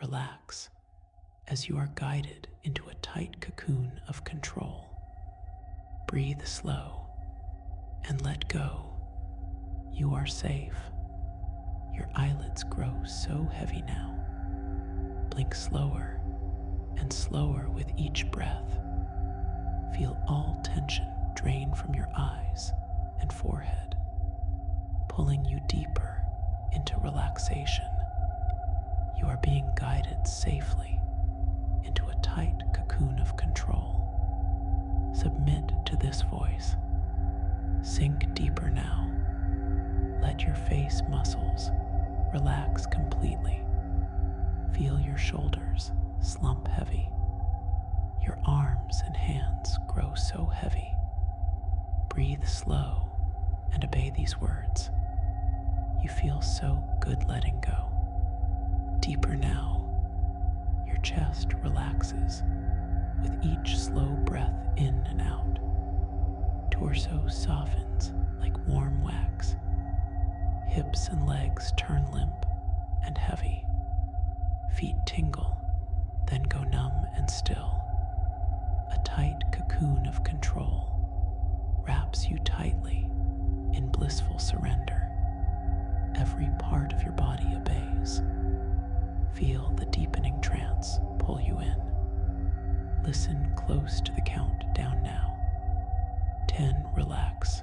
relax as you are guided into a tight cocoon of control. Breathe slow and let go. You are safe. Your eyelids grow so heavy now. Blink slower and slower with each breath. Feel all tension drain from your eyes and forehead, pulling you deeper into relaxation. You are being guided safely into a tight cocoon of control. Submit to this voice. Sink deeper now. Let your face muscles relax completely. Feel your shoulders slump heavy. Your arms and hands grow so heavy. Breathe slow and obey these words. You feel so good letting go. Deeper now. Your chest relaxes with each slow breath in and out. Torso softens like warm wax. Hips and legs turn limp and heavy. Feet tingle, then go numb and still. A tight cocoon of control wraps you tightly in blissful surrender. Every part of your body obeys. Feel the deepening trance pull you in. Listen close to the count down now. 10, relax.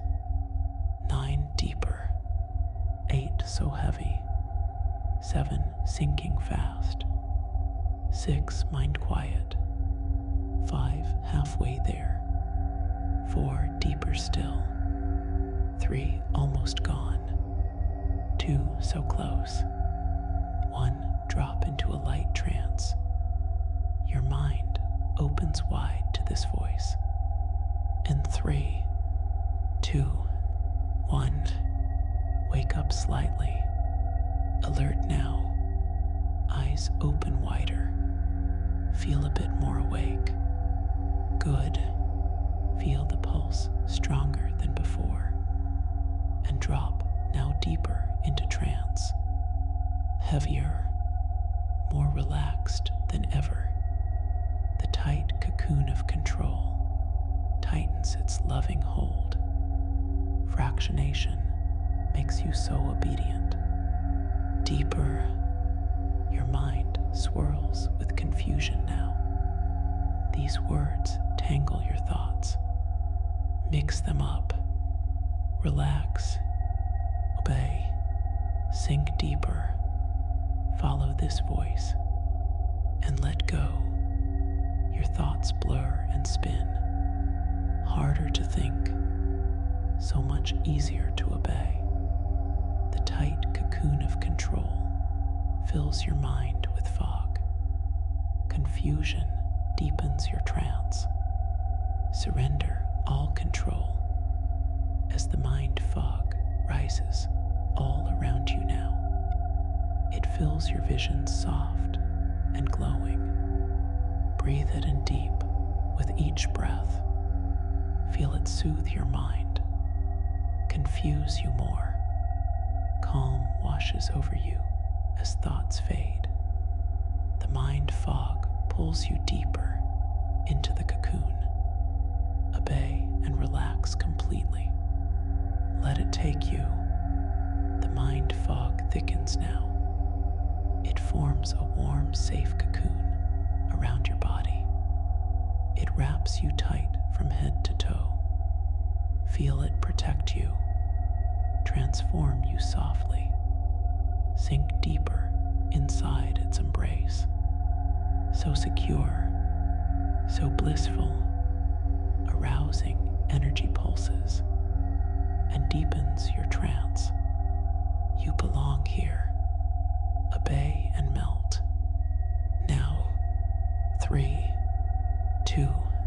9, deeper. 8, so heavy. 7, sinking fast. 6, mind quiet. 5, halfway there. 4, deeper still. 3, almost gone. 2, so close. 1, drop into a light trance. Your mind opens wide to this voice. And 3, 2, 1, wake up slightly. Alert now. Eyes open wider. Feel a bit more awake. Good. Feel the pulse stronger than before. And drop now deeper into trance. Heavier, more relaxed than ever. The tight cocoon of control tightens its loving hold. Fractionation makes you so obedient. Deeper, your mind swirls with confusion now. These words tangle your thoughts. Mix them up. Relax. Obey. Sink deeper. Follow this voice. And let go. Your thoughts blur and spin. Harder to think. So much easier to obey. The tight cocoon of control fills your mind with fog. Confusion deepens your trance. Surrender all control as the mind fog rises all around you now. It fills your vision soft and glowing. Breathe it in deep with each breath. Feel it soothe your mind, confuse you more. Calm washes over you as thoughts fade. The mind fog pulls you deeper into the cocoon. Obey and relax completely. Let it take you. The mind fog thickens now. It forms a warm, safe cocoon around your body. It wraps you tight from head to toe. Feel it protect you, transform you softly. Sink deeper inside its embrace. So secure, so blissful, arousing energy pulses and deepens your trance. You belong here. Obey and melt. Now, 3, 2,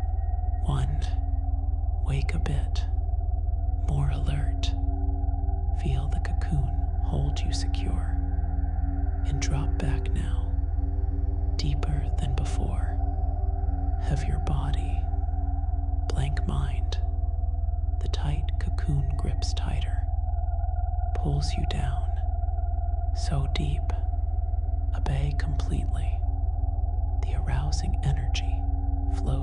1. Wake a bit. More alert. Feel the cocoon hold you secure. And drop back now. Deeper than before. Heavier body. Blank mind. The tight cocoon grips tighter. Pulls you down. So deep. Obey completely.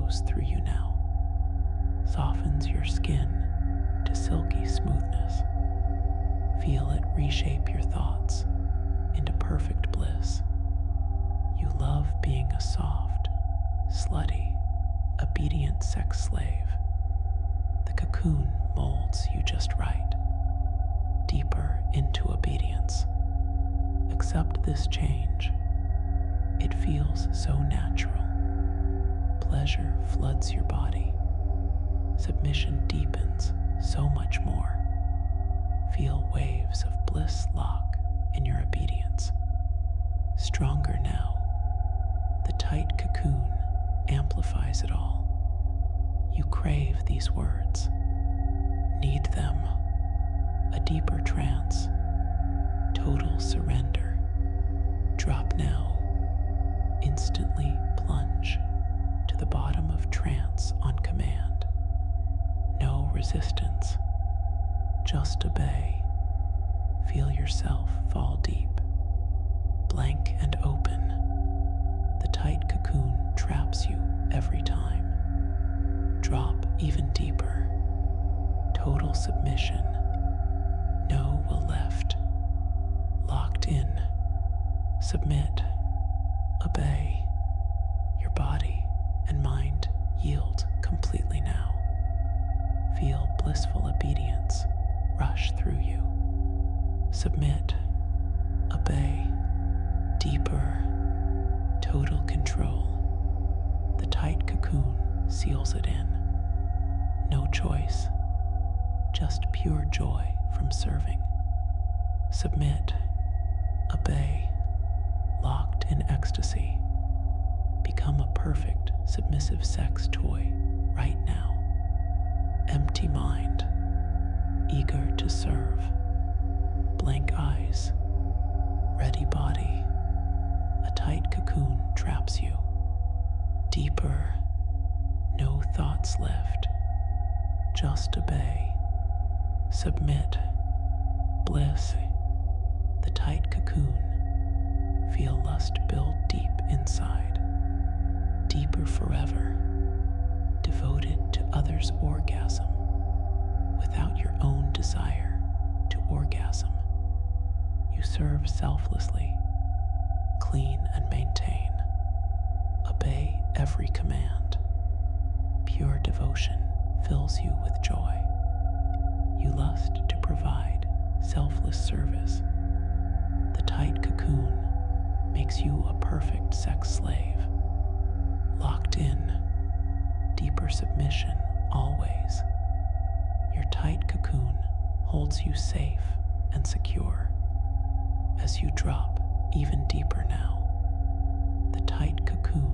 flows through you now, softens your skin to silky smoothness. Feel it reshape your thoughts into perfect bliss. You love being a soft, slutty, obedient sex slave. The cocoon molds you just right, deeper into obedience. Accept this change. It feels so natural. Pleasure floods your body. Submission deepens so much more. Feel waves of bliss lock in your obedience. Stronger now, the tight cocoon amplifies it all. You crave these words, need them, a deeper trance, total surrender. Drop now, instantly plunge to the bottom of trance on command. No resistance, just obey. Feel yourself fall deep, blank and open. The tight cocoon traps you every time. Drop even deeper. Total submission. No will left. Locked in. Submit. Obey. Your body and mind yield completely now. Feel blissful obedience rush through you. Submit. Obey. Deeper. Total control. The tight cocoon seals it in. No choice, just pure joy from serving. Submit, obey, locked in ecstasy. Become a perfect submissive sex toy right now. Empty mind, eager to serve. Blank eyes, ready body. A tight cocoon traps you. Deeper, no thoughts left. Just obey. Submit. Bliss. The tight cocoon. Feel lust build deep inside. Deeper forever. Devoted to others' orgasm. Without your own desire to orgasm. You serve selflessly. Clean and maintain. Obey every command. Pure devotion fills you with joy. You lust to provide selfless service. The tight cocoon makes you a perfect sex slave. Locked in, deeper submission always. Your tight cocoon holds you safe and secure. As you drop even deeper now, the tight cocoon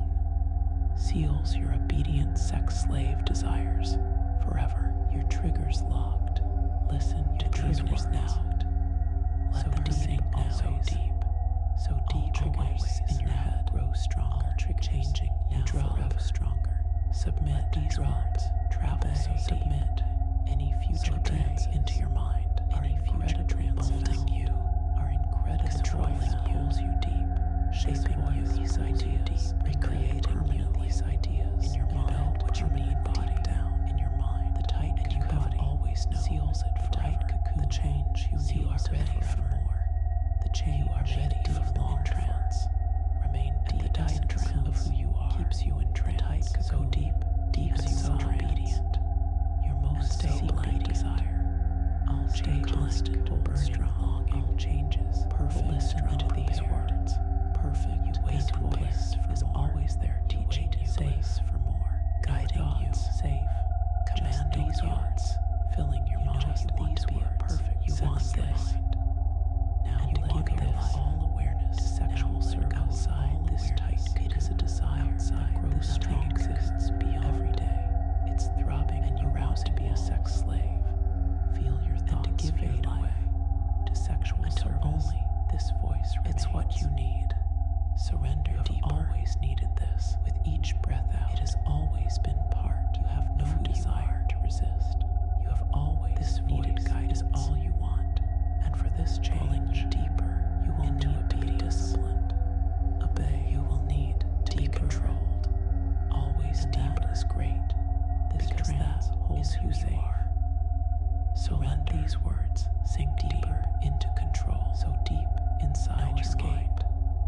seals your obedient sex slave desires forever. Your triggers locked. Listen to these words now. Let them sink so deep, so deep. Triggers in your head grow stronger. Changing now forever stronger. Submit these words. Travel so submit. Any future trance into your mind. Any future trance molding you. Are incredible. Controlling pulls you deep. Shaping you these ideas, recreating you these ideas in your mind, what you need deep down in your mind. The tight and you have always known seals it for tight cocoon. The change you need are ready for more. The change you are ready for long trance. Remain deep in the cocoon of who you are. Keeps you in trance. The tight cocoon deep, deep and so obedient. Your most secret desire. All stay constant, burning longing. All changes. Perfect. Listen to these words. Perfect. You wait in bliss is always there, teaching you safe for more, guiding you safe, commanding thoughts, filling your mind. You want to be a perfect. You want this. Now you give this all awareness to sexual service outside this tight. It is a desire that grows strong, exists beyond every day. It's throbbing and you rouse to be a sex slave. Feel your thoughts fade away to sexual service. Only this voice remains. It's what you need. Surrender deeper. Always needed this. With each breath out, it has always been part. You have no desire to resist. You have always this needed guide is all you want. And for this change deeper, you will need to be disciplined. Obey. You will need to be controlled. Always deeper is is who you are. So let these words sink deeper into control, so deep inside your mind.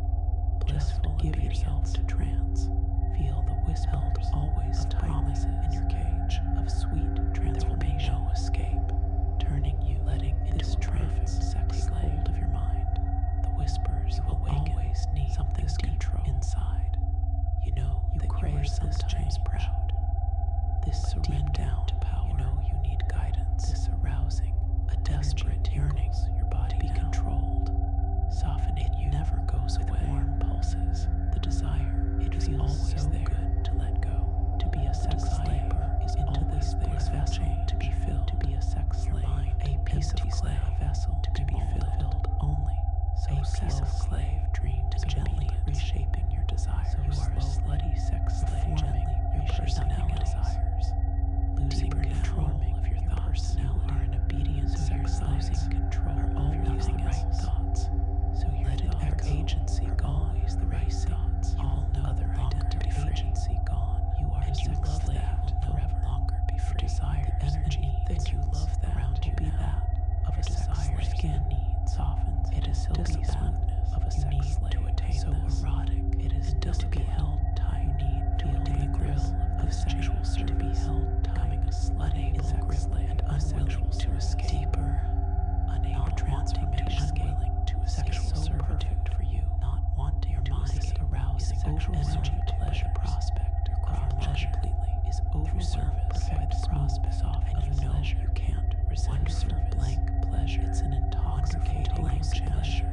Blissful, give yourself to trance. Feel the whispers always promises in your cage of sweet transformation. There will be no escape, turning you, letting this perfect sex take hold of your mind. The whispers you will always need something control inside. You know you crave sometimes proud. This surrender down to power. You know you need guidance. This arousing, a desperate yearning your body to be controlled. Softening you never goes away. Warm pulses, the desire, it feels always so there. Good to let go. To be a sex slave is into this vessel to be filled. To be a sex slave, a piece of clay vessel to be filled only. So a piece of clay dreams gently reshaping your desires. So you are a slutty sex slave, gently your personality desires. Losing control of your thoughts. You are an obedient sex slave. Losing control of your right thoughts. So you let your agency gone. Always the right thoughts. All no other identity agency gone. You are a sex slave. Forever longer be free. Desire the energy that you love that around you be that of a desire. Skin needs softens. It is silky smoothness of a sex slave to attain so erotic. It is to be held tight. You need to attain the grill of sexual service. To be held tight. Becoming a slut able slave and unwilling to escape. Deeper, unable transformation, unwilling to escape. Sexual servitude for you, not wanting your mind arousing sexual energy, pleasure prospect or pleasure completely is over service. Perfect the prospect and you know you can't resist blank pleasure. It's an intoxicating pleasure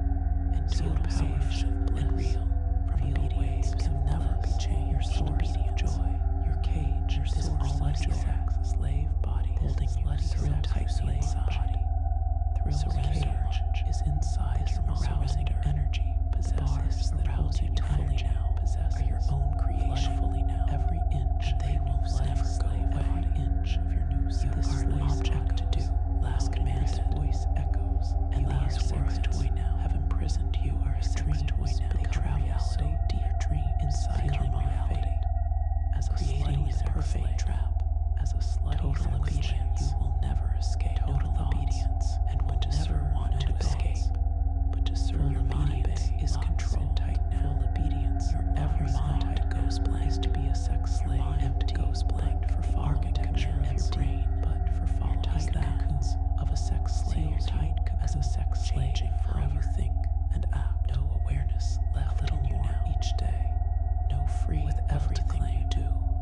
and total power and real from obedience can never be changed. Your source of joy, your cage, this all sex slave body holding you so tightly inside. Surrender is inside your arousing energy. Possesses that holds you fully now. Possess your own creation fully now. Every inch they will never go away. Every inch of your new self. This is an object to do. Last command voice echoes, and these words toy now have imprisoned you. Are a sex toy now. They travel so deep. Dream inside your reality. As a creating a perfect trap. As a slutty total obedience, you will never escape. Total obedience, and will never want to escape. But to serve your mind is control. Tight now. Full obedience. Your every mind goes blank. Is to be a sex slave. Empty goes blank for architecture of your brain, but for following tight cocoons of a sex slave. Tight as a sex slave. Changing forever. You think and act. No awareness left in you now. Each day. No free with everything you do.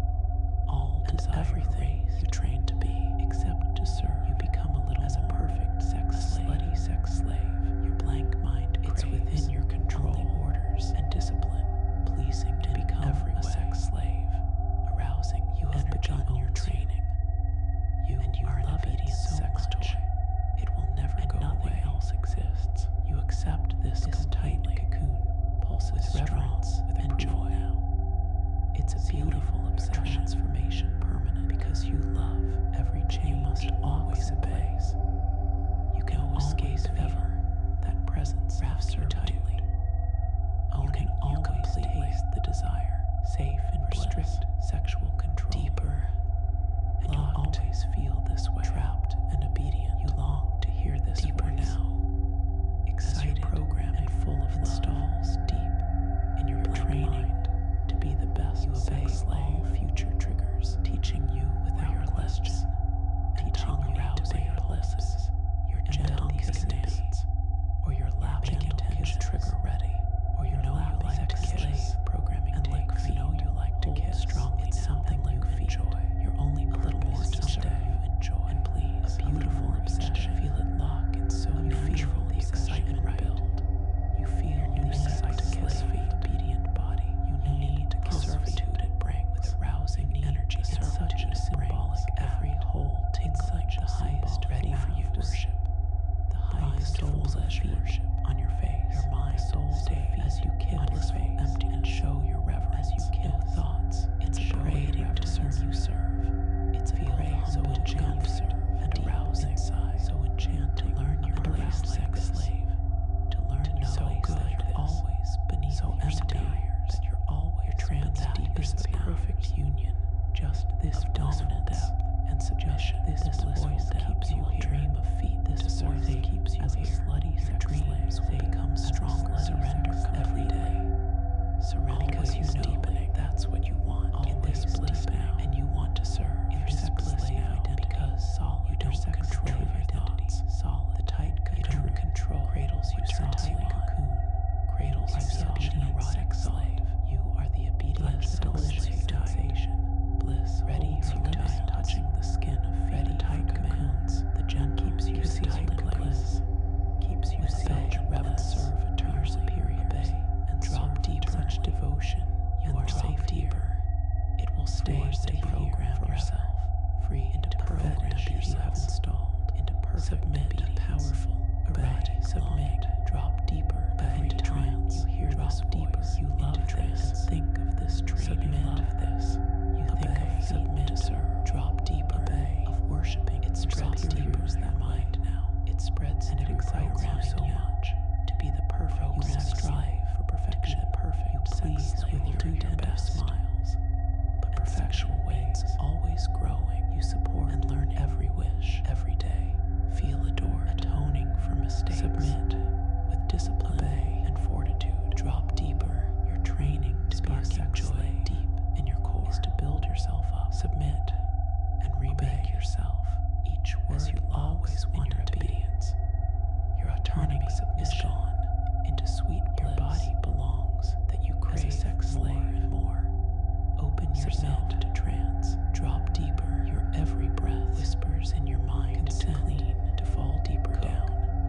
All and everything you train to be, except to serve. You become a little as a perfect sex slave. Slutty sex slave. Your blank mind it's within your control. Only orders and discipline, pleasing to become a sex slave. Arousing, you have begun your training. You and you are an obedient so sex toy. It will never and go nothing away. Else exists. You accept this tight cocoon, pulses with reverence, with enjoy now. It's a beautiful transformation, permanent, because you love every change. You must always obey. You can escape ever. That presence wraps you tightly. You can always taste the desire, safe and restrict sexual control. Deeper, and you always feel this way. Trapped and obedient. You long to hear this deeper voice. Now. Excited, program and full of installs deep in your training. To be the best, you obey all future triggers, teaching you without your questions, teaching you arousing your pulses, your gentle commands, or your lapping intention trigger ready, or your know you like to kiss, programming and like you know you like to kiss strongly. It's something you enjoy. You're only a little more someday you enjoy, and please a beautiful obsession. Feel it lock and so you feel the excitement build. You feel the excitement to kiss feet. Servitude it brings with arousing energy. It's such a symbolic every whole tingling the highest ready for you worship. The highest full pleasure on your face. Your mind soul stay as you kill blissful empty and show your reverence as you kill thoughts. It's a parading to serve you serve. It's a praise so enchanting you serve and arousing inside. So enchant to learn your place sex slave. To learn to know so good always beneath so empty. Trans deep is the perfect union, just this dominant depth and passion. This voice keeps you here. Dream of feet. This voice keeps you as a slutty sex dreams will become stronger. Surrender every day. Surrender because you know deepening. That's what you want in this bliss now, and you want to serve your sex slave identity because solid. You don't control your identity. Solid. The tight cocoon. You don't control. Cradles you the tight cocoon. Cradles you such an erotic slave. You are the obedient sensation. Bliss ready for bliss, touching the skin of feet. The tight cocoons. The gen keeps you tight place. Keeps you safe. Rebels serve eternal superiors and drop deep such devotion. You are safe deeper. It will stay to program yourself free into perfect beauty you have installed into perfect submit powerful erotic submit drop deeper into trance. You hear this deeper. You love this. Think of this training. Submit this. You think of submit to serve. Drop deeper of worshiping. It spreads deeper that mind now. It spreads and it excites you so much to be the perfect. You strive for perfection. The perfect. You please with your best smiles. But perfectual ways always growing. You support and learn every wish every day. Feel adored, atoning for mistakes. Submit with discipline and fortitude. Drop deeper. Your training to be a sex slave deep in your core is to build yourself up. Submit and remake yourself. Each word as you always wanted obedience. Your autonomy is gone into sweet bliss. Your body belongs that you crave as a sex slave and more. Open yourself to trance. Drop deeper. Your every breath whispers in your mind to clean, to fall deeper down,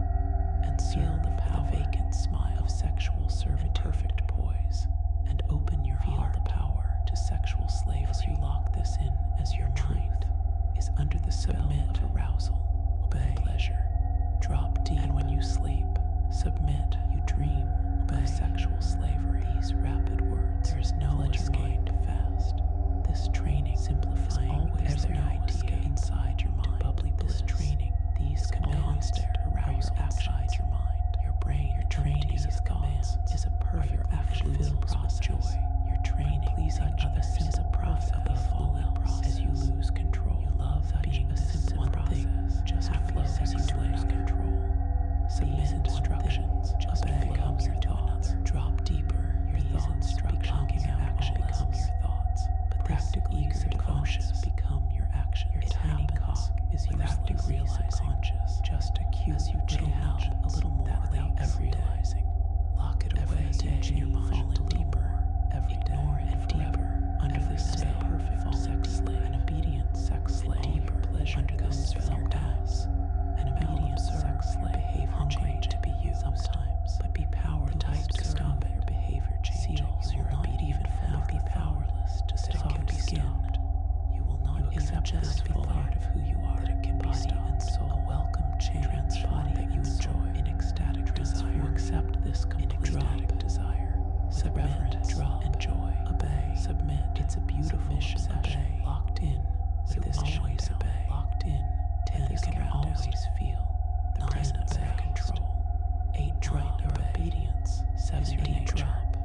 and seal the vacant smile of sexual servitude. Perfect poise, and open your heart. The power to sexual slavery as you lock this in as your mind is under the spell of arousal. Obey pleasure. Drop deep, and when you sleep, submit. You dream of sexual slavery. These rapid words. There is no escape fast. This training simplifying always every idea inside your mind. Bubbly bliss training. These constant arousal outside your mind. Your brain, your training is commands is a perfect action process. Joy. Your training pleasing others is a process above all else. As you lose control, you love being a simple process. Just flows as you lose control. Submit instructions. Just become your thoughts. Drop deeper. Your thoughts become your action. Become your thoughts. But practically eager devotions become your action. Your tiny cock is without realize conscious. Just accuse you chill out a little more without ever realizing. Lock it away in your mind. Fall deeper. Every ignore it and deeper under the spell. Perfect sex slave. An obedient sex slave. Deeper pleasure under the spell. Sometimes an obedient sex slave. Behave hungry to be you sometimes, but be powerless to stop it. Your behavior changes. You will not even be powerless to stop your skin. You will not accept this full part of who you are. That it can be and soul. A welcome change. Transform that you enjoy in ecstatic desire. You accept this complete desire. Submit, drop, enjoy, obey, submit. It's a beautiful obsession. Locked in with this always obey. Locked in, you can always feel the presence of control. 8 drop your obedience. 7 deep drop.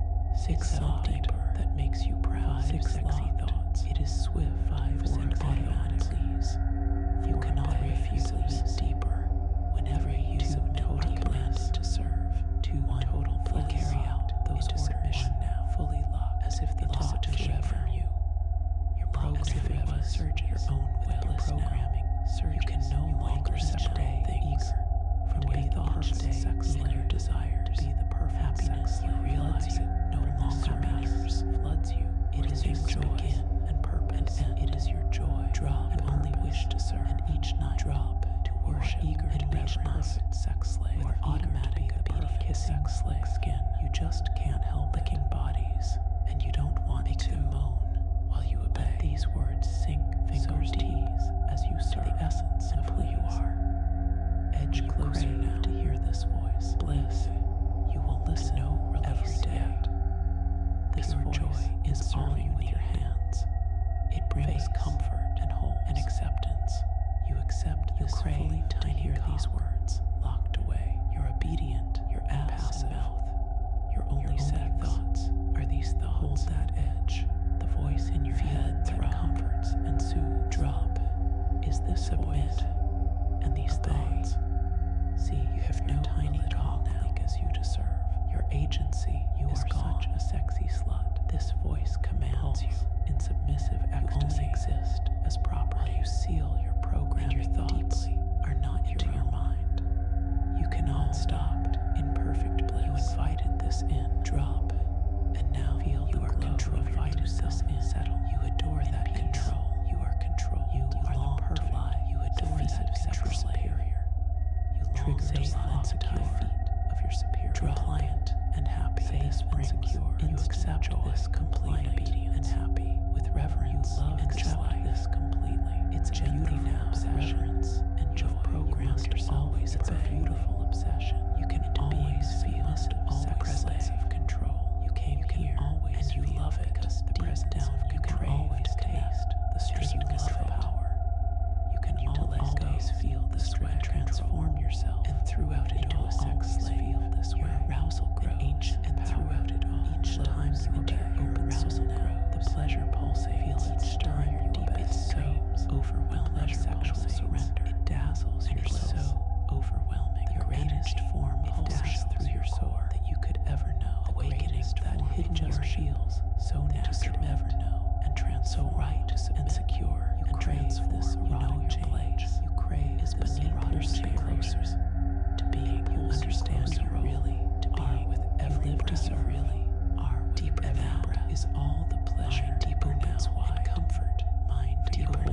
6 deeper that makes you proud. 6 sexy thoughts. It is swift. 5 send automatic please. You cannot refuse this deeper. Whenever you totally blend to serve. 2 total bliss. Carry out those into submission now. Fully locked as if the thought forever you. Your program forever surge your own with bliss programming. Surge. You can no longer separate things from your thoughts. Sex in your desire to be the perfect happiness. You realize it no longer matters. Floods you. It is your joy and purpose. And it is your joy. Drop and only wish to serve. And each night drop to worship. Eager to be a perfect sex slave. You are automatic perfect kissing sex skin. You just can't help licking bodies, and you don't want to moan while you obey. Let these words sink fingers deep as you serve the essence of who you are. Edge closer now to hear this voice. Bliss. You will listen every day. This joy is all you with your hands. It brings comfort and whole and acceptance. You accept this fully to hear these words locked away. You're obedient. Your ass and mouth. Your only said thoughts are these thoughts. Hold that edge. The voice in your head that comforts and soothes. Drop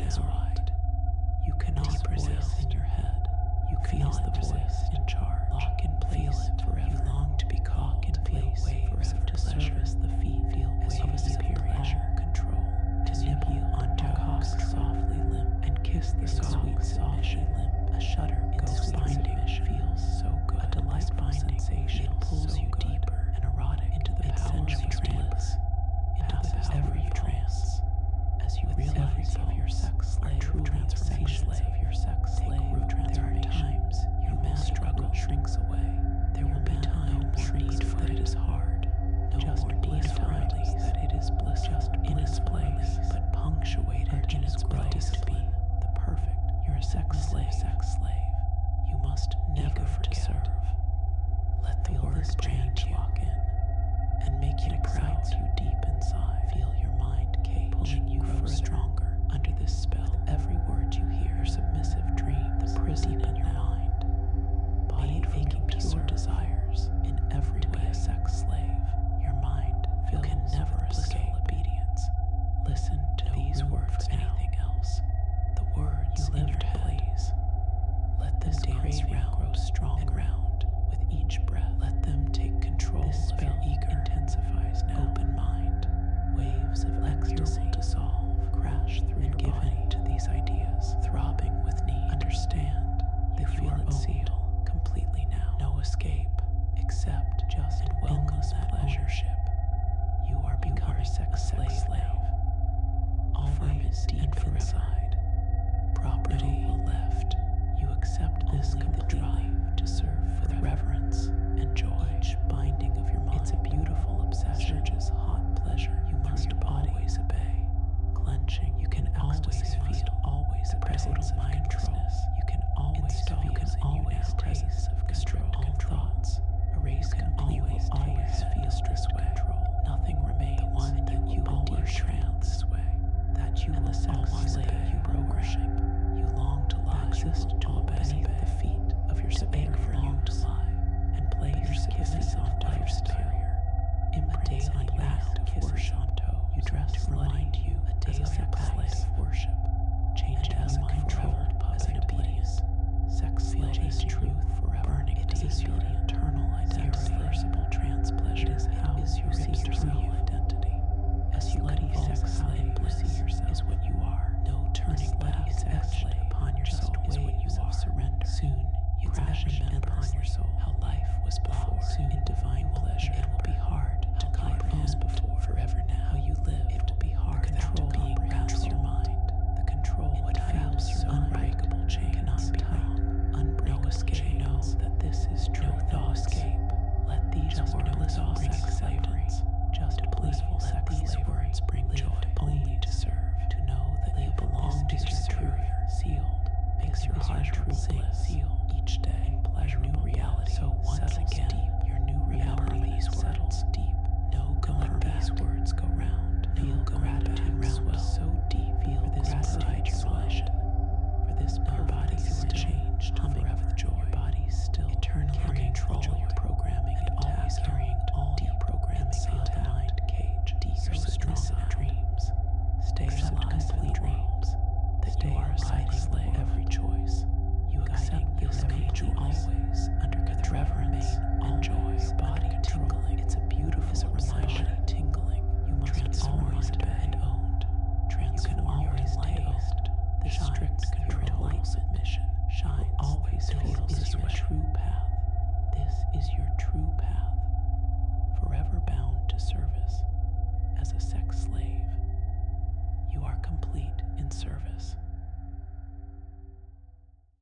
world. You cannot resist in your head. You feel the voice in charge. Lock in place forever. You long to be caught in place waves of service. The feet feel as of a superior control. To nibble on cock softly limp and kiss the sweet submission limp. A shudder goes binding feels so good. A delightful sensation. It pulls you deeper and erotic into the power of trance. Into the power of trance. As you realize of your sex slave transformation of your sex slave transformation, your mental struggle shrinks away. There will be time no need for that it is hard. No just more need for release that it is bliss just in its place, but punctuated in its place to be the perfect. You're a sex slave. You must never forget. Let the word change walk in and make you proud. You deep inside. Feel your mind cage pulling you stronger under this spell. With every word you hear, your submissive dream, the prison in your mind, body aching to serve desires in every way. A sex slave, your mind feels can never escape obedience. Listen to these words. Anything else? The words in your head. Please. Let this dance grow strong and round with each breath. Let them take control. This spell intensifies now. Open mind. Waves of ecstasy will dissolve, crash through and give in to these ideas, throbbing with need. Understand, they feel it sealed completely now. No escape, except just and welcome that pleasureship. You are becoming a sex slave. Always deep inside. Property left. You accept this completely to serve with reverence and joy. Each binding of your mind. It's a beautiful obsession. Surges hot pleasure. You must always obey. Clenching. You can always feel. Always the presence of mindfulness. You can always feel. You can always taste of control. All thoughts. Erase completely. Always feel this way. Nothing remains. The one that you always trance this way. That you will always obey. You worship. You long to lie. Exist to obey the feet of your superior. For you to lie and place your kisses on your superior. Imprints a daily act of worship. You dress to remind you a daily act of worship. Change as a controlled puppet obedience. Sex slave is truth forever. Burning it is your eternal identity. Irreversible trance pleasure. It is how is your seat through you.